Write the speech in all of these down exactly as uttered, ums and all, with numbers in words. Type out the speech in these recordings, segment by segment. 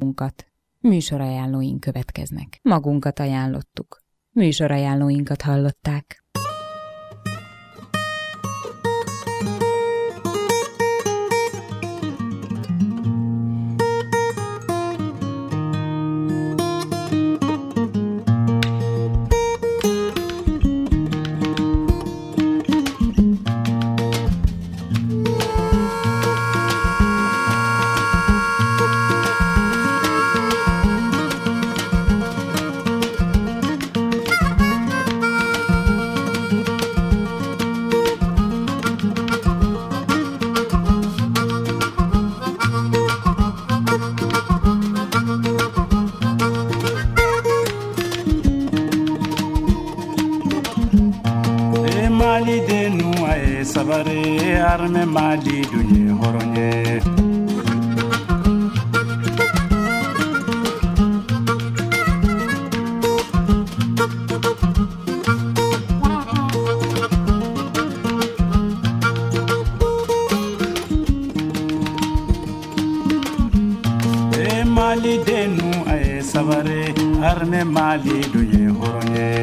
magunkat. Műsorajánlóink következnek. Magunkat ajánlottuk. Műsorajánlóinkat hallották. Sabare arme mali dunye horonye E mali denu ay sabare arme mali dunye horonye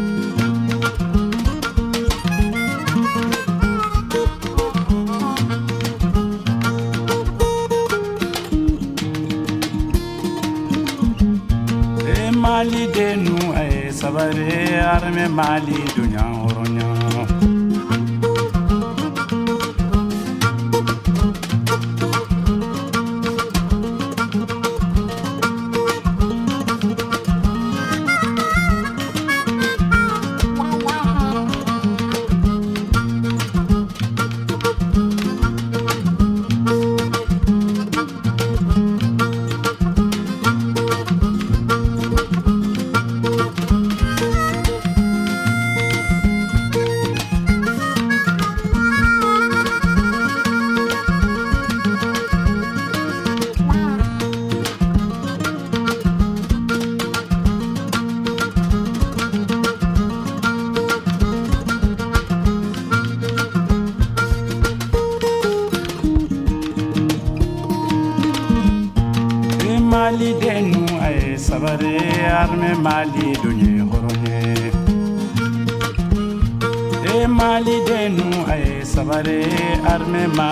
Mali denu ay sabare arme mali dunya horonya Mali denu ay sabare arme mali dunye horonye E mali denu ay sabare arme mali